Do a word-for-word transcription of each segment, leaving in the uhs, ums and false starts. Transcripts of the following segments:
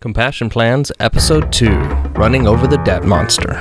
Compassion Plans, Episode two, Running Over the Debt Monster.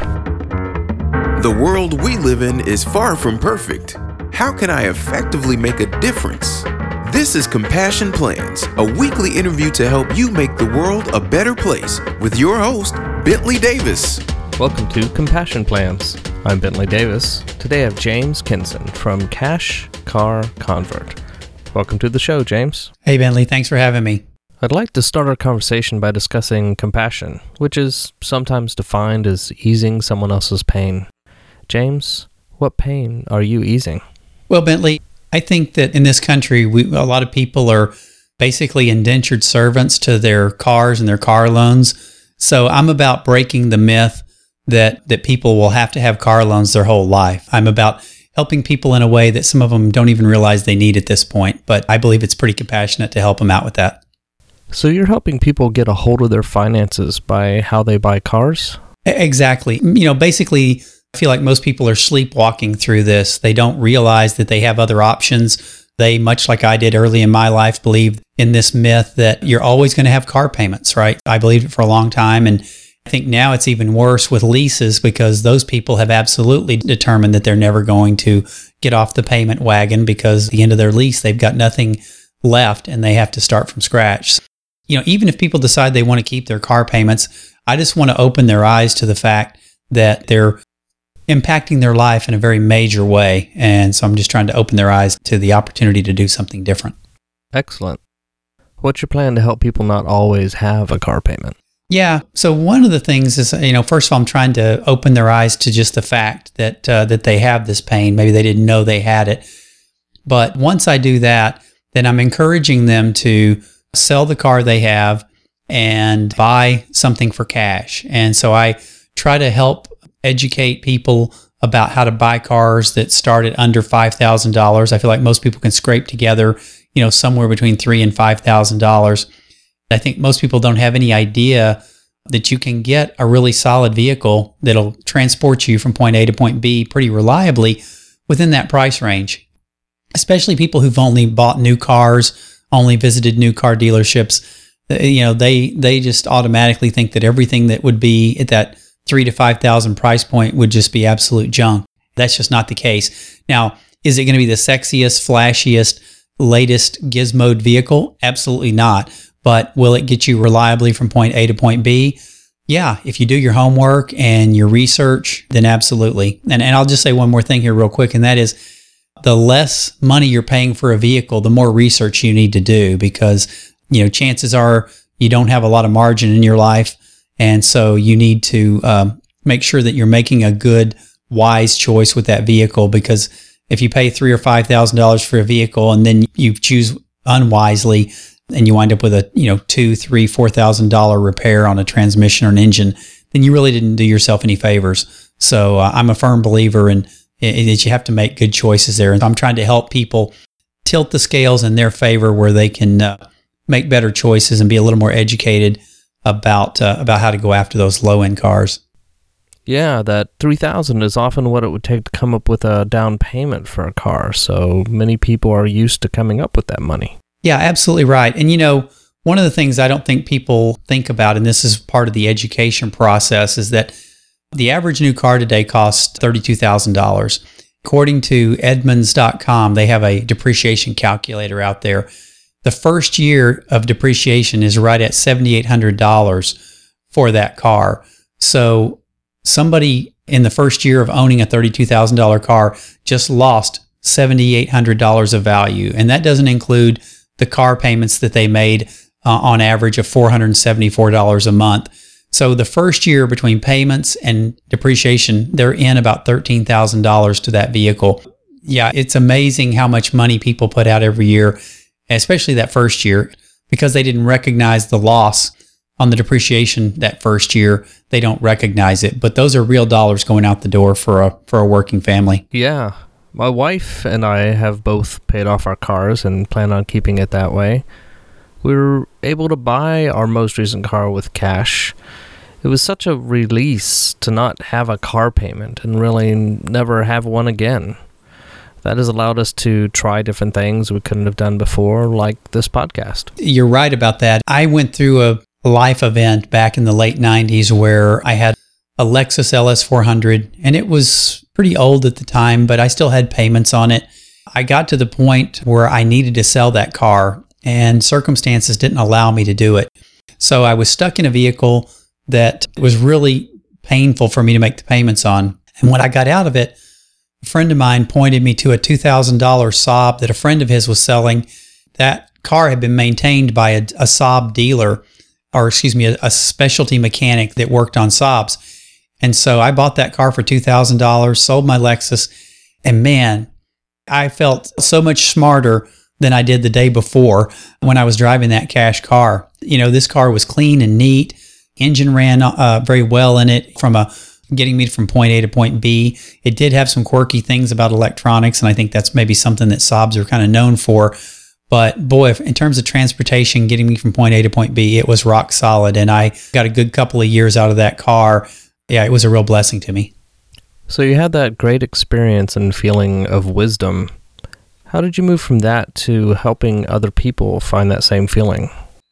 The world we live in is far from perfect. How can I effectively make a difference? This is Compassion Plans, a weekly interview to help you make the world a better place with your host, Bentley Davis. Welcome to Compassion Plans. I'm Bentley Davis. Today I have James Kinson from Cash Car Convert. Welcome to the show, James. Hey, Bentley. Thanks for having me. I'd like to start our conversation by discussing compassion, which is sometimes defined as easing someone else's pain. James, what pain are you easing? Well, Bentley, I think that in this country, we, a lot of people are basically indentured servants to their cars and their car loans. So I'm about breaking the myth that, that people will have to have car loans their whole life. I'm about helping people in a way that some of them don't even realize they need at this point, but I believe it's pretty compassionate to help them out with that. So you're helping people get a hold of their finances by how they buy cars? Exactly. You know, basically, I feel like most people are sleepwalking through this. They don't realize that they have other options. They, much like I did early in my life, believe in this myth that you're always going to have car payments, right? I believed it for a long time, and I think now it's even worse with leases because those people have absolutely determined that they're never going to get off the payment wagon because at the end of their lease, they've got nothing left and they have to start from scratch. You know, even if people decide they want to keep their car payments, I just want to open their eyes to the fact that they're impacting their life in a very major way. And so I'm just trying to open their eyes to the opportunity to do something different. Excellent. What's your plan to help people not always have a car payment? Yeah. So one of the things is, you know, first of all, I'm trying to open their eyes to just the fact that uh, that they have this pain. Maybe they didn't know they had it. But once I do that, then I'm encouraging them to sell the car they have and buy something for cash. And so I try to help educate people about how to buy cars that start at under five thousand dollars. I feel like most people can scrape together, you know, somewhere between three thousand dollars and five thousand dollars. I think most people don't have any idea that you can get a really solid vehicle that'll transport you from point A to point B pretty reliably within that price range, especially people who've only bought new cars, only visited new car dealerships. You know, they they just automatically think that everything that would be at that three to five thousand price point would just be absolute junk. That's just not the case. Now, is it going to be the sexiest, flashiest, latest gizmoed vehicle? Absolutely not. But will it get you reliably from point A to point B? Yeah, if you do your homework and your research, then absolutely. And and I'll just say one more thing here real quick, and that is the less money you're paying for a vehicle, the more research you need to do because, you know, chances are you don't have a lot of margin in your life. And so you need to um, make sure that you're making a good, wise choice with that vehicle because if you pay three or five thousand dollars for a vehicle and then you choose unwisely and you wind up with a, you know, two, three, four thousand dollar repair on a transmission or an engine, then you really didn't do yourself any favors. So uh, I'm a firm believer in that you have to make good choices there. And I'm trying to help people tilt the scales in their favor where they can uh, make better choices and be a little more educated about uh, about how to go after those low-end cars. Yeah, that three thousand dollars is often what it would take to come up with a down payment for a car. So many people are used to coming up with that money. Yeah, absolutely right. And you know, one of the things I don't think people think about, and this is part of the education process, is that the average new car today costs thirty-two thousand dollars. According to Edmunds dot com, they have a depreciation calculator out there. The first year of depreciation is right at seven thousand eight hundred dollars for that car. So somebody in the first year of owning a thirty-two thousand dollars car just lost seven thousand eight hundred dollars of value. And that doesn't include the car payments that they made uh, on average of four hundred seventy-four dollars a month. So the first year between payments and depreciation, they're in about thirteen thousand dollars to that vehicle. Yeah, it's amazing how much money people put out every year, especially that first year, because they didn't recognize the loss on the depreciation that first year. They don't recognize it, but those are real dollars going out the door for a for a working family. Yeah, my wife and I have both paid off our cars and plan on keeping it that way. We were able to buy our most recent car with cash. It was such a release to not have a car payment and really never have one again. That has allowed us to try different things we couldn't have done before, like this podcast. You're right about that. I went through a life event back in the late nineties where I had a Lexus L S four hundred, and it was pretty old at the time, but I still had payments on it. I got to the point where I needed to sell that car, and circumstances didn't allow me to do it. So I was stuck in a vehicle that was really painful for me to make the payments on. And when I got out of it, a friend of mine pointed me to a two thousand dollars Saab that a friend of his was selling. That car had been maintained by a, a Saab dealer, or excuse me, a, a specialty mechanic that worked on Saabs. And so I bought that car for two thousand dollars, sold my Lexus, and man, I felt so much smarter than I did the day before when I was driving that cash car. You know, this car was clean and neat. Engine ran uh, very well in it from a getting me from point A to point B. It did have some quirky things about electronics, and I think that's maybe something that Saabs are kind of known for. But boy, if, in terms of transportation, getting me from point A to point B, it was rock solid, and I got a good couple of years out of that car. Yeah, it was a real blessing to me. So you had that great experience and feeling of wisdom. How did you move from that to helping other people find that same feeling?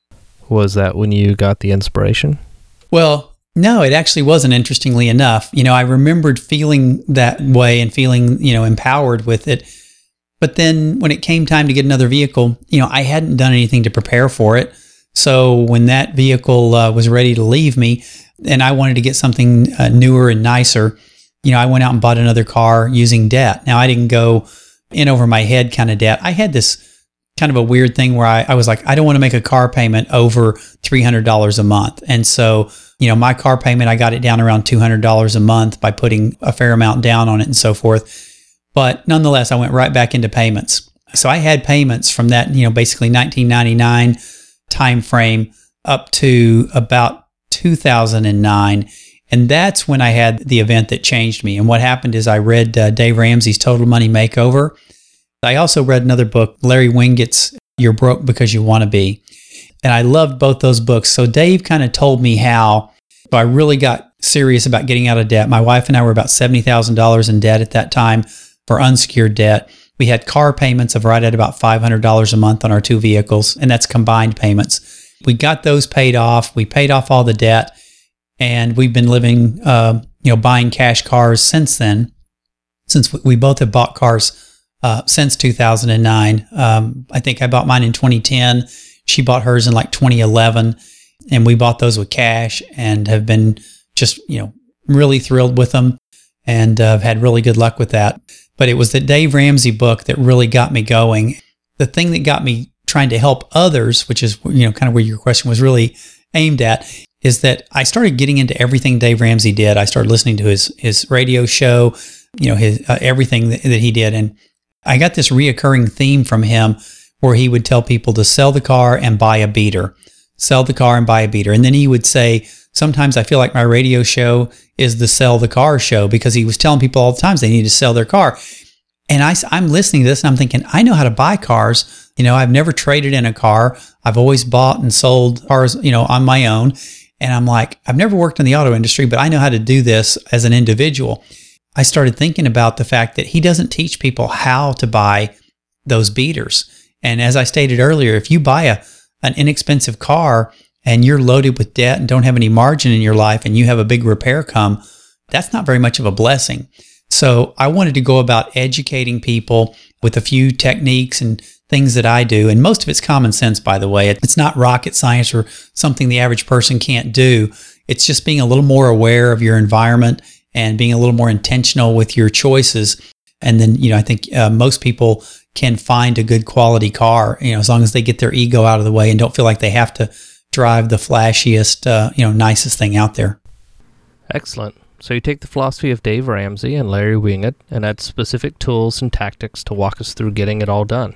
Was that when you got the inspiration? Well, no, it actually wasn't, interestingly enough. You know, I remembered feeling that way and feeling, you know, empowered with it. But then when it came time to get another vehicle, you know, I hadn't done anything to prepare for it. So when that vehicle uh, was ready to leave me and I wanted to get something uh, newer and nicer, you know, I went out and bought another car using debt. Now, I didn't go in over my head kind of debt. I had this kind of a weird thing where I, I was like, I don't want to make a car payment over three hundred dollars a month. And so, you know, my car payment, I got it down around two hundred dollars a month by putting a fair amount down on it and so forth. But nonetheless, I went right back into payments. So I had payments from that, you know, basically nineteen ninety-nine time frame up to about two thousand nine. And that's when I had the event that changed me. And what happened is I read uh, Dave Ramsey's Total Money Makeover. I also read another book, Larry Winget's You're Broke Because You Want to Be. And I loved both those books. So Dave kind of told me how I really got serious about getting out of debt. My wife and I were about seventy thousand dollars in debt at that time for unsecured debt. We had car payments of right at about five hundred dollars a month on our two vehicles, and that's combined payments. We got those paid off. We paid off all the debt. And we've been living, uh, you know, buying cash cars since then, since we both have bought cars uh, since two thousand nine. Um, I think I bought mine in twenty ten. She bought hers in like twenty eleven, and we bought those with cash and have been just, you know, really thrilled with them and uh, have had really good luck with that. But it was the Dave Ramsey book that really got me going. The thing that got me trying to help others, which is, you know, kind of where your question was really aimed at, is that I started getting into everything Dave Ramsey did. I started listening to his his radio show, you know, his uh, everything that, that he did. And I got this reoccurring theme from him where he would tell people to sell the car and buy a beater. Sell the car and buy a beater. And then he would say, sometimes I feel like my radio show is the sell the car show, because he was telling people all the time they need to sell their car. And I, I'm listening to this and I'm thinking, I know how to buy cars. You know, I've never traded in a car. I've always bought and sold cars, you know, on my own. And I'm like, I've never worked in the auto industry, but I know how to do this as an individual. I started thinking about the fact that he doesn't teach people how to buy those beaters. And as I stated earlier, if you buy a an inexpensive car and you're loaded with debt and don't have any margin in your life and you have a big repair come, that's not very much of a blessing. So I wanted to go about educating people with a few techniques and things that I do. And most of it's common sense, by the way. It's not rocket science or something the average person can't do. It's just being a little more aware of your environment and being a little more intentional with your choices. And then, you know, I think uh, most people can find a good quality car, you know, as long as they get their ego out of the way and don't feel like they have to drive the flashiest, uh, you know, nicest thing out there. Excellent. So you take the philosophy of Dave Ramsey and Larry Winget and add specific tools and tactics to walk us through getting it all done.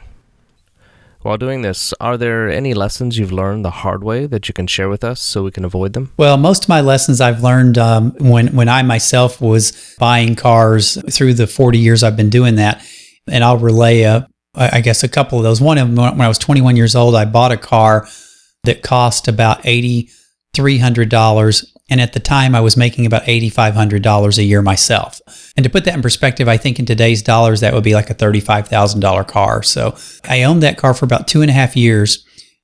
While doing this, are there any lessons you've learned the hard way that you can share with us so we can avoid them? Well, most of my lessons I've learned um, when, when I myself was buying cars through the forty years I've been doing that. And I'll relay, a, I guess, a couple of those. One of them, when I was twenty-one years old, I bought a car that cost about eight thousand three hundred dollars. And at the time, I was making about eight thousand five hundred dollars a year myself. And to put that in perspective, I think in today's dollars, that would be like a thirty-five thousand dollars car. So I owned that car for about two and a half years.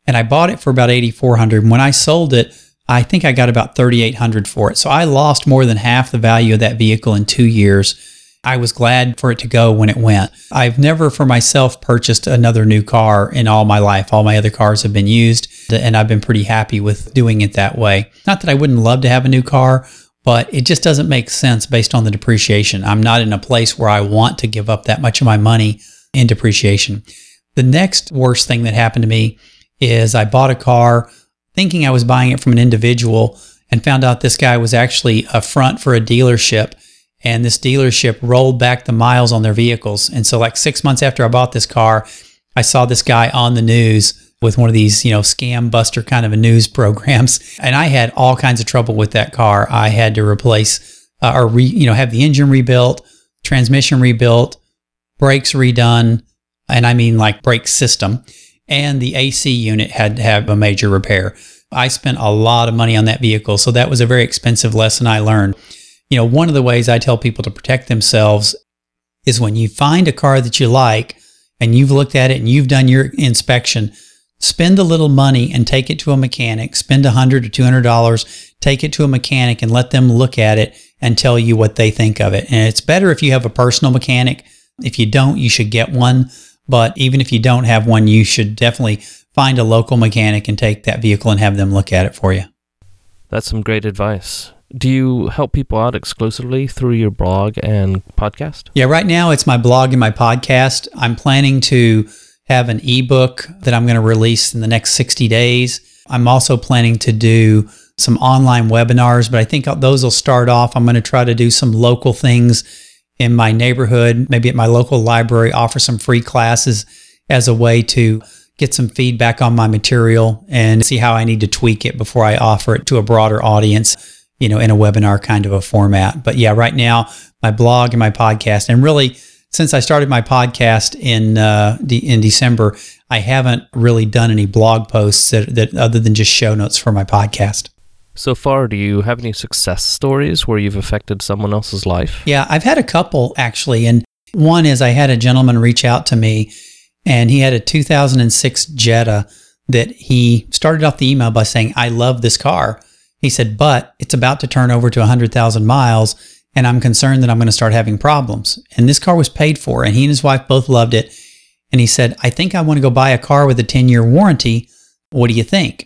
and I bought it for about eighty-four hundred dollars. When I sold it, I think I got about thirty-eight hundred dollars for it. So I lost more than half the value of that vehicle in two years. I was glad for it to go when it went. I've never for myself purchased another new car in all my life. All my other cars have been used, and I've been pretty happy with doing it that way. Not that I wouldn't love to have a new car, but it just doesn't make sense based on the depreciation. I'm not in a place where I want to give up that much of my money in depreciation. The next worst thing that happened to me is I bought a car thinking I was buying it from an individual and found out this guy was actually a front for a dealership. And this dealership rolled back the miles on their vehicles. And so like six months after I bought this car, I saw this guy on the news with one of these, you know, scam buster kind of a news programs. And I had all kinds of trouble with that car. I had to replace uh, or, re, you know, have the engine rebuilt, transmission rebuilt, brakes redone. And I mean like brake system. And the A C unit had to have a major repair. I spent a lot of money on that vehicle. So that was a very expensive lesson I learned. You know, one of the ways I tell people to protect themselves is when you find a car that you like and you've looked at it and you've done your inspection, spend a little money and take it to a mechanic. Spend one hundred dollars or two hundred dollars, take it to a mechanic and let them look at it and tell you what they think of it. And it's better if you have a personal mechanic. If you don't, you should get one. But even if you don't have one, you should definitely find a local mechanic and take that vehicle and have them look at it for you. That's some great advice. Do you help people out exclusively through your blog and podcast? Yeah, right now it's my blog and my podcast. I'm planning to have an ebook that I'm going to release in the next sixty days. I'm also planning to do some online webinars, but I think those will start off. I'm going to try to do some local things in my neighborhood, maybe at my local library, offer some free classes as a way to get some feedback on my material and see how I need to tweak it before I offer it to a broader audience, you know, in a webinar kind of a format. But yeah, right now, my blog and my podcast, and really, since I started my podcast in uh, de- in December, I haven't really done any blog posts that, that other than just show notes for my podcast. So far, do you have any success stories where you've affected someone else's life? Yeah, I've had a couple actually. And one is I had a gentleman reach out to me, and he had a two thousand six Jetta that he started off the email by saying, "I love this car." He said, "But it's about to turn over to one hundred thousand miles, and I'm concerned that I'm going to start having problems." And this car was paid for, and he and his wife both loved it. And he said, "I think I want to go buy a car with a ten-year warranty. What do you think?"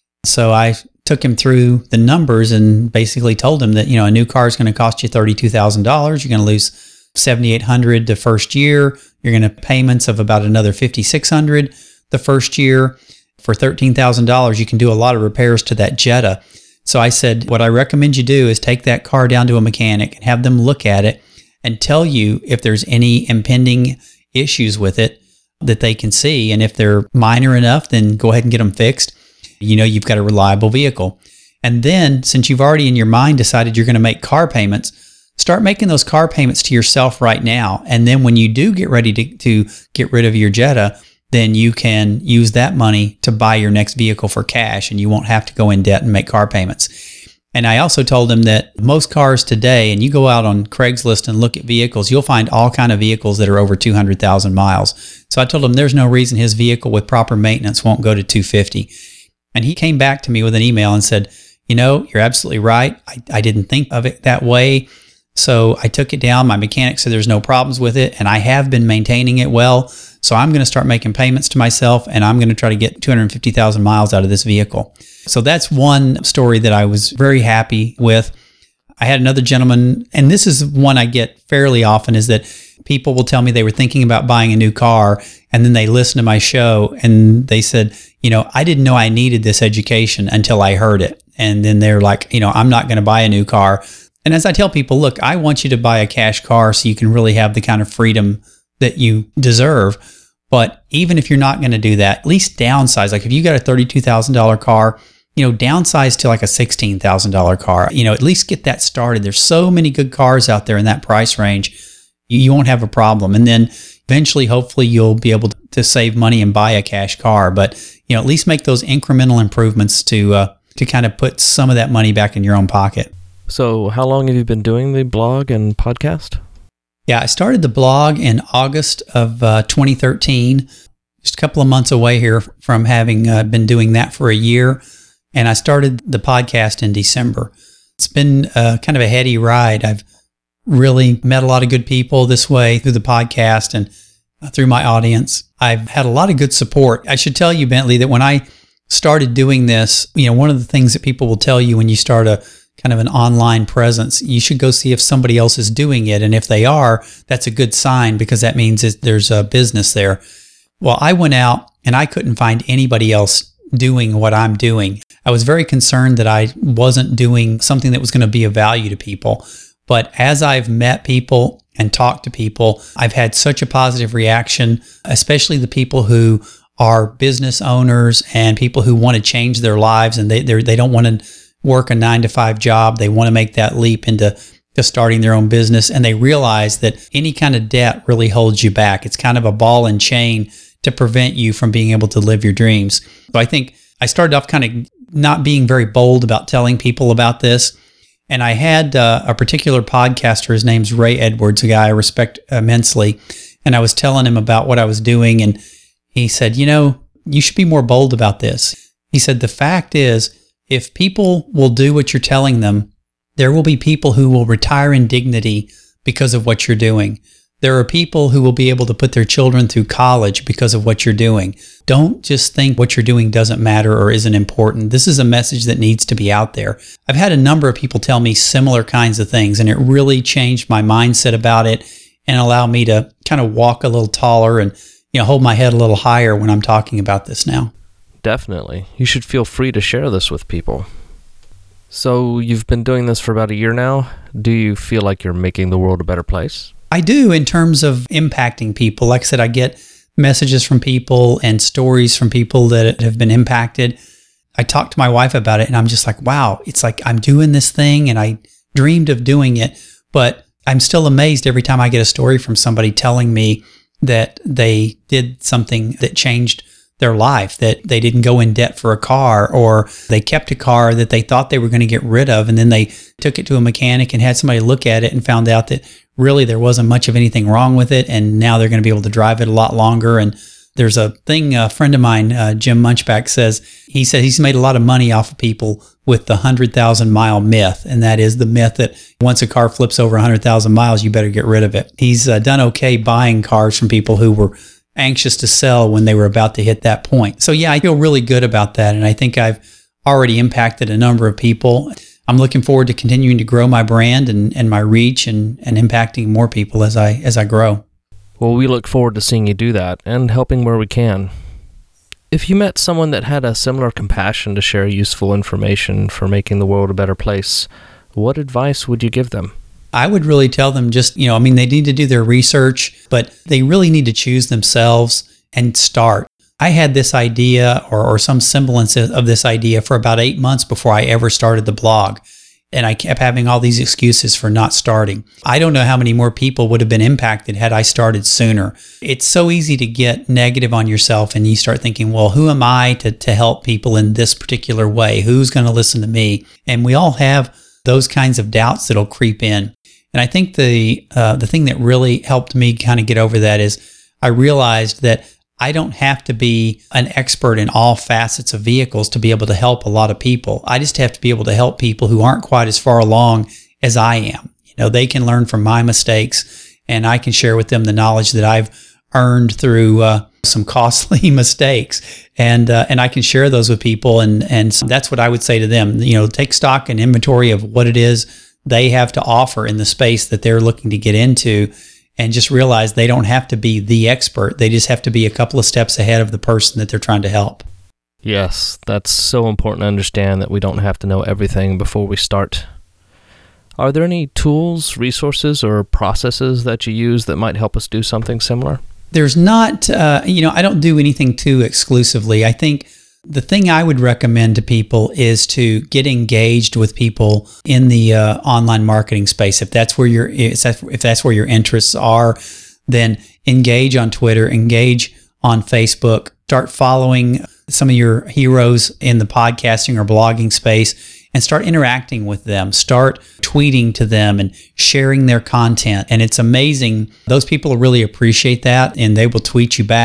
So I took him through the numbers and basically told him that, you know, a new car is going to cost you thirty-two thousand dollars. You're going to lose seven thousand eight hundred dollars the first year. You're going to payments of about another five thousand six hundred dollars the first year. For thirteen thousand dollars, you can do a lot of repairs to that Jetta. So I said, what I recommend you do is take that car down to a mechanic and have them look at it and tell you if there's any impending issues with it that they can see. And if they're minor enough, then go ahead and get them fixed. You know, you've got a reliable vehicle. And then, since you've already in your mind decided you're going to make car payments, start making those car payments to yourself right now. And then when you do get ready to, to get rid of your Jetta, then you can use that money to buy your next vehicle for cash, and you won't have to go in debt and make car payments. And I also told him that most cars today, and you go out on Craigslist and look at vehicles, you'll find all kind of vehicles that are over two hundred thousand miles. So I told him there's no reason his vehicle with proper maintenance won't go to two hundred fifty. And he came back to me with an email and said, you know, you're absolutely right. I, I didn't think of it that way. So I took it down. My mechanic said there's no problems with it, and I have been maintaining it well. So I'm going to start making payments to myself, and I'm going to try to get two hundred fifty thousand miles out of this vehicle. So that's one story that I was very happy with. I had another gentleman, and this is one I get fairly often, is that people will tell me they were thinking about buying a new car, and then they listen to my show, and they said, you know, I didn't know I needed this education until I heard it. And then they're like, you know, I'm not going to buy a new car. And as I tell people, look, I want you to buy a cash car so you can really have the kind of freedom that you deserve. But even if you're not going to do that, at least downsize. Like if you got a thirty-two thousand dollars car, you know, downsize to like a sixteen thousand dollars car. You know, at least get that started. There's so many good cars out there in that price range. You, you won't have a problem. And then eventually, hopefully, you'll be able to save money and buy a cash car. But, you know, at least make those incremental improvements to uh, to kind of put some of that money back in your own pocket. So how long have you been doing the blog and podcast? Yeah, I started the blog in August of uh, twenty thirteen. just a couple of months away here from having uh, been doing that for a year. And I started the podcast in December. It's been uh, kind of a heady ride. I've really met a lot of good people this way through the podcast and uh, through my audience. I've had a lot of good support. I should tell you, Bentley, that when I started doing this, you know, one of the things that people will tell you when you start a kind of an online presence, you should go see if somebody else is doing it. And if they are, that's a good sign, because that means that there's a business there. Well, I went out and I couldn't find anybody else doing what I'm doing. I was very concerned that I wasn't doing something that was going to be of value to people. But as I've met people and talked to people, I've had such a positive reaction, especially the people who are business owners and people who want to change their lives, and they they don't want to work a nine to five job. They want to make that leap into to starting their own business, and they realize that any kind of debt really holds you back. It's kind of a ball and chain to prevent you from being able to live your dreams. So I think I started off kind of not being very bold about telling people about this. And I had uh, a particular podcaster, his name's Ray Edwards, a guy I respect immensely. And I was telling him about what I was doing. And he said, you know, you should be more bold about this. He said, the fact is, if people will do what you're telling them, there will be people who will retire in dignity because of what you're doing. There are people who will be able to put their children through college because of what you're doing. Don't just think what you're doing doesn't matter or isn't important. This is a message that needs to be out there. I've had a number of people tell me similar kinds of things, and it really changed my mindset about it and allowed me to kind of walk a little taller and, you know, hold my head a little higher when I'm talking about this now. Definitely. You should feel free to share this with people. So you've been doing this for about a year now. Do you feel like you're making the world a better place? I do, in terms of impacting people. Like I said, I get messages from people and stories from people that have been impacted. I talked to my wife about it, and I'm just like, wow, it's like I'm doing this thing, and I dreamed of doing it, but I'm still amazed every time I get a story from somebody telling me that they did something that changed their life, that they didn't go in debt for a car, or they kept a car that they thought they were going to get rid of, and then they took it to a mechanic and had somebody look at it and found out that really there wasn't much of anything wrong with it, and now they're going to be able to drive it a lot longer. And there's a thing a friend of mine, uh, Jim Munchback, says, he said he's made a lot of money off of people with the one hundred thousand mile myth, and that is the myth that once a car flips over one hundred thousand miles, you better get rid of it. He's uh, done okay buying cars from people who were anxious to sell when they were about to hit that point. So yeah, I feel really good about that, and I think I've already impacted a number of people. I'm looking forward to continuing to grow my brand and, and my reach and, and impacting more people as I as I grow. Well, we look forward to seeing you do that and helping where we can. If you met someone that had a similar compassion to share useful information for making the world a better place, what advice would you give them? I would really tell them just, you know, I mean, they need to do their research, but they really need to choose themselves and start. I had this idea or, or some semblance of this idea for about eight months before I ever started the blog. And I kept having all these excuses for not starting. I don't know how many more people would have been impacted had I started sooner. It's so easy to get negative on yourself, and you start thinking, well, who am I to, to help people in this particular way? Who's going to listen to me? And we all have those kinds of doubts that'll creep in. And I think the uh, the thing that really helped me kind of get over that is I realized that I don't have to be an expert in all facets of vehicles to be able to help a lot of people. I just have to be able to help people who aren't quite as far along as I am. You know, they can learn from my mistakes, and I can share with them the knowledge that I've earned through uh, some costly mistakes, and uh, and I can share those with people, and and so that's what I would say to them. You know, take stock and inventory of what it is they have to offer in the space that they're looking to get into, and just realize they don't have to be the expert. They just have to be a couple of steps ahead of the person that they're trying to help. Yes, that's so important to understand that we don't have to know everything before we start. Are there any tools, resources, or processes that you use that might help us do something similar? There's not, uh, you know, I don't do anything too exclusively. I think the thing I would recommend to people is to get engaged with people in the uh, online marketing space. If that's where your if that's where your interests are, then engage on Twitter, engage on Facebook, start following some of your heroes in the podcasting or blogging space, and start interacting with them. Start tweeting to them and sharing their content. And it's amazing. Those people really appreciate that, and they will tweet you back.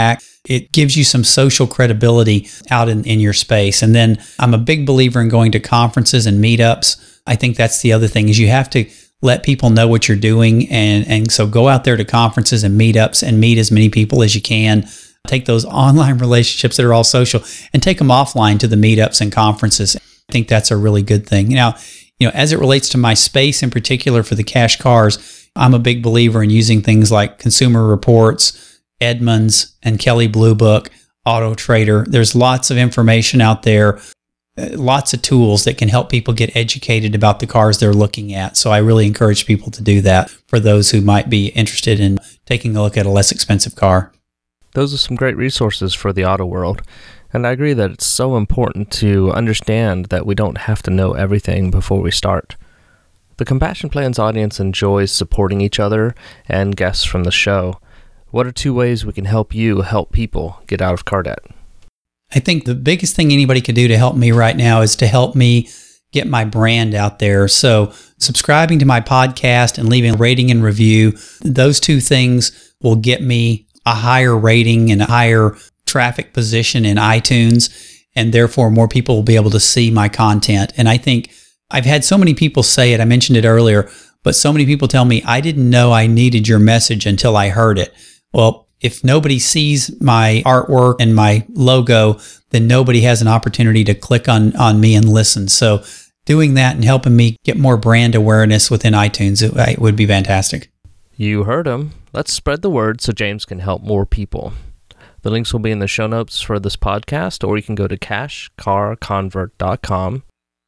it gives you some social credibility out in, in your space. And then I'm a big believer in going to conferences and meetups. I think that's the other thing is you have to let people know what you're doing. And, and so go out there to conferences and meetups and meet as many people as you can. Take those online relationships that are all social and take them offline to the meetups and conferences. I think that's a really good thing. Now, you know, as it relates to my space in particular for the Cash Cars, I'm a big believer in using things like Consumer Reports, Edmunds, and Kelley Blue Book, Auto Trader. There's lots of information out there, lots of tools that can help people get educated about the cars they're looking at. So I really encourage people to do that for those who might be interested in taking a look at a less expensive car. Those are some great resources for the auto world. And I agree that it's so important to understand that we don't have to know everything before we start. The Compassion Plans audience enjoys supporting each other and guests from the show. What are two ways we can help you help people get out of car debt? I think the biggest thing anybody could do to help me right now is to help me get my brand out there. So subscribing to my podcast and leaving a rating and review, those two things will get me a higher rating and a higher traffic position in iTunes, and therefore more people will be able to see my content. And I think I've had so many people say it, I mentioned it earlier, but so many people tell me, I didn't know I needed your message until I heard it. Well, if nobody sees my artwork and my logo, then nobody has an opportunity to click on, on me and listen. So doing that and helping me get more brand awareness within iTunes, it, it would be fantastic. You heard him. Let's spread the word so James can help more people. The links will be in the show notes for this podcast, or you can go to cash car convert dot com.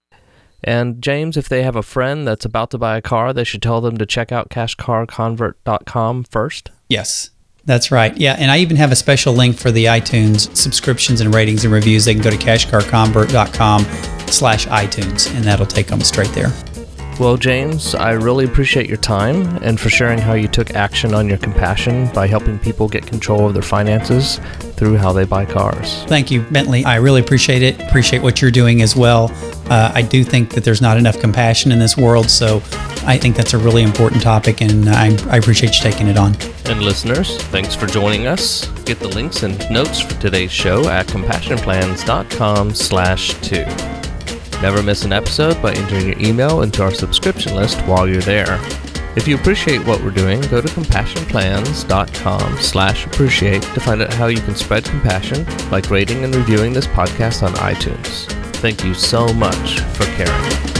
And James, if they have a friend that's about to buy a car, they should tell them to check out cash car convert dot com first? Yes, that's right. Yeah, and I even have a special link for the iTunes subscriptions and ratings and reviews. They can go to cash car convert dot com slash iTunes, and that'll take them straight there. Well, James, I really appreciate your time and for sharing how you took action on your compassion by helping people get control of their finances through how they buy cars. Thank you, Bentley. I really appreciate it. Appreciate what you're doing as well. Uh, I do think that there's not enough compassion in this world, so I think that's a really important topic, and I, I appreciate you taking it on. And listeners, thanks for joining us. Get the links and notes for today's show at compassion plans dot com slash two. Never miss an episode by entering your email into our subscription list while you're there. If you appreciate what we're doing, go to compassion plans dot com slash appreciate to find out how you can spread compassion, like rating and reviewing this podcast on iTunes. Thank you so much for caring.